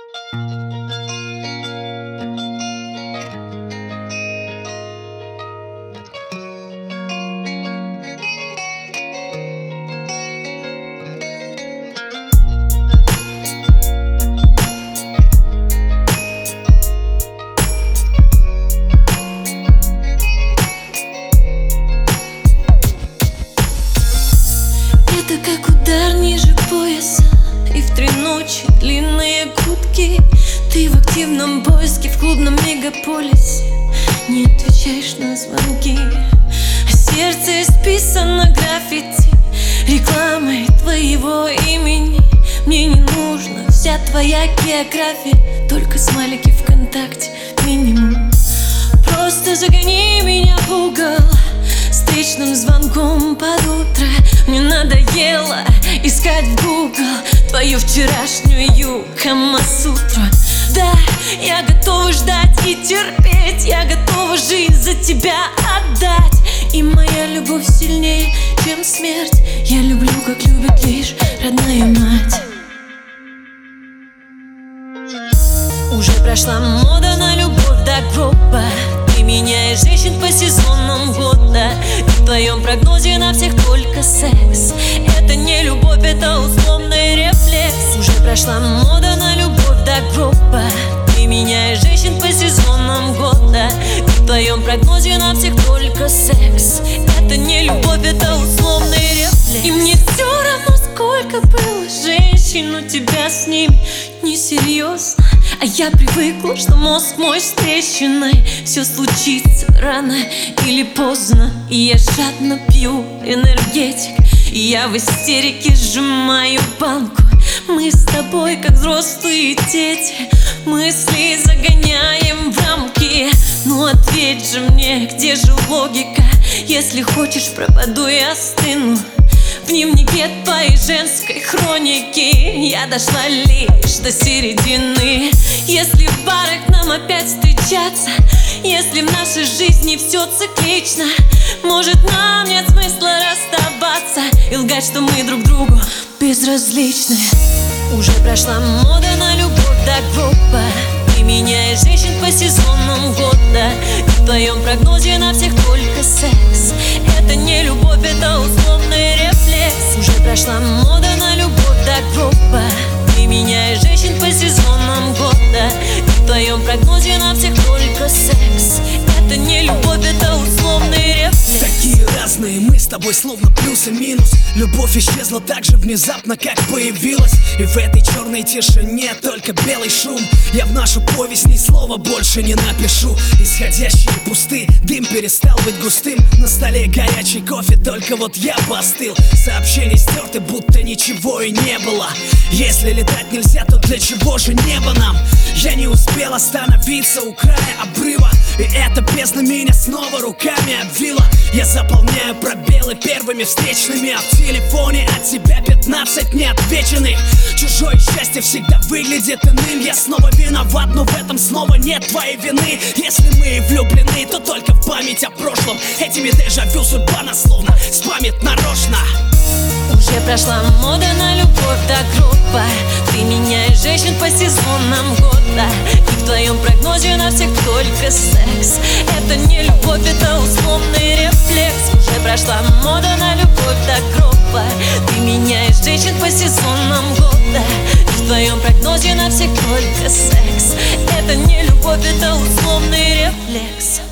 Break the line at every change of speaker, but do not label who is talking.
Это как удар ниже пояса, и в 3 ночи длинные кутки. Ты в активном поиске в клубном мегаполисе, не отвечаешь на звонки, а сердце исписано граффити, рекламой твоего имени. Мне не нужна вся твоя география, только смайлики ВКонтакте минимум. Просто загони меня в угол встречным звонком под утро. Мне надоело искать в Google твою вчерашнюю Камасутру. Да, я готова ждать и терпеть, я готова жизнь за тебя отдать. И моя любовь сильнее, чем смерть. Я люблю, как любит лишь родная мать. Уже прошла мода на любовь до гроба. Ты меняешь женщин по сезонам года, и в твоем прогнозе на всех только секс. Это не любовь, это условный рефлекс. Уже прошла мода на любовь до гроба. Ты меняешь женщин по сезонам года, и в твоем прогнозе на всех только секс. Это не любовь, это условный рефлекс. И мне все равно, сколько было женщин, у тебя с ними несерьезно. А я привыкла, что мозг мой с трещиной. Все случится рано или поздно, и я жадно пью энергетик, и я в истерике сжимаю банку. Мы с тобой как взрослые дети, мысли загоняем в рамки. Ну ответь же мне, где же логика? Если хочешь, пропаду и остыну в дневнике твоей женской хроники. Я дошла лишь до середины. Если в барах нам опять встречаться, если в нашей жизни все циклично, может, нам нет смысла расставаться и лгать, что мы друг другу безразличны. Уже прошла мода на любовь до гроба. Ты меняешь женщин по сезонам года, и в твоем прогнозе на всех только секс. Это не любовь, это условный рефлекс. Уже прошла мода на любовь до гроба. Ты меняешь женщин по сезонам года, и в твоем прогнозе на всех только секс. Это не любовь, это условный рефлекс.
Такие разные мы с тобой, словно плюс и минус. Любовь исчезла так же внезапно, как появилась. И в этой черной тишине только белый шум. Я в нашу повесть ни слова больше не напишу. Исходящие пусты, дым перестал быть густым. На столе горячий кофе, только вот я постыл. Сообщения стерты, будто ничего и не было. Если летать нельзя, то для чего же небо нам? Я не успел остановиться у края обрыва, и эта бездна меня снова руками обвила. Я заполняю пробелы первыми встречными, а в телефоне от тебя 15 неотвеченных. Чужое счастье всегда выглядит иным. Я снова виноват, но в этом снова нет твоей вины. Если мы и влюблены, то только в память о прошлом. Этими дежавю судьба нас словно спамит нарочно.
Уже прошла мода на любовь до гроба. Ты меняешь женщин по сезонам года, и в твоем прогнозе на всех только секс. Это не любовь, это условный рефлекс. Уже прошла мода на любовь до гроба. Ты меняешь женщин по сезонам года, и в твоем прогнозе на всех только секс. Это не любовь, это условный рефлекс.